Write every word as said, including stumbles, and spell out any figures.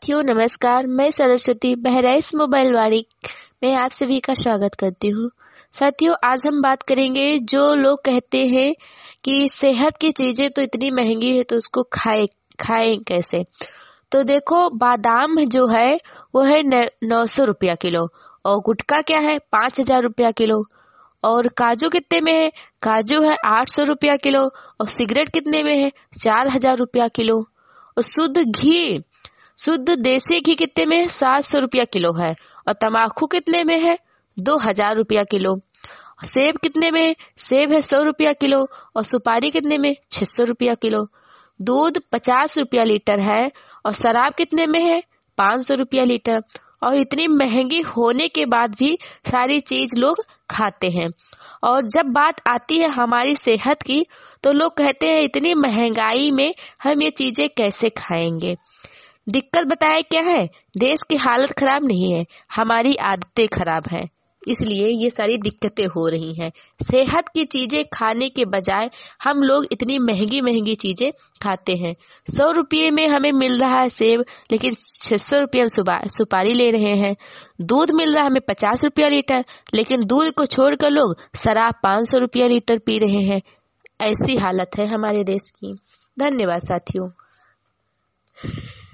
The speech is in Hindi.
साथियों नमस्कार, मैं सरस्वती बहराइच मोबाइल वाड़ी में आप सभी का स्वागत करती हूँ। साथियों आज हम बात करेंगे जो लोग कहते हैं कि सेहत की चीजें तो इतनी महंगी है तो उसको खाए खाएं कैसे। तो देखो बादाम जो है वो है नौ सौ रुपया किलो और गुटखा क्या है पाँच हजार रुपया किलो और काजू कितने में है, काजू है आठ सौ रुपया किलो और सिगरेट कितने में है चार हजार रुपया किलो और शुद्ध घी शुद्ध देसी घी कितने में है सात सौ रुपया किलो है और तम्बाकू कितने में है दो हजार रुपया किलो। सेब कितने में है, सेब है सौ रुपया किलो और सुपारी कितने में छह सौ रुपया किलो। दूध पचास रुपया लीटर है और शराब कितने में है पाँच सौ रुपया लीटर। और इतनी महंगी होने के बाद भी सारी चीज लोग खाते हैं। और जब बात आती है हमारी सेहत की तो लोग कहते हैं इतनी महंगाई में हम ये चीजें कैसे खाएंगे। दिक्कत बताए क्या है, देश की हालत खराब नहीं है, हमारी आदतें खराब हैं, इसलिए ये सारी दिक्कतें हो रही हैं। सेहत की चीजें खाने के बजाय हम लोग इतनी महंगी महंगी चीजें खाते हैं। सौ रुपये में हमें मिल रहा है सेब लेकिन छह सौ रुपये सुपारी ले रहे हैं। दूध मिल रहा है हमें पचास रुपया लीटर लेकिन दूध को छोड़कर लोग शराब पाँच सौ रुपया लीटर पी रहे हैं। ऐसी हालत है हमारे देश की। धन्यवाद साथियों।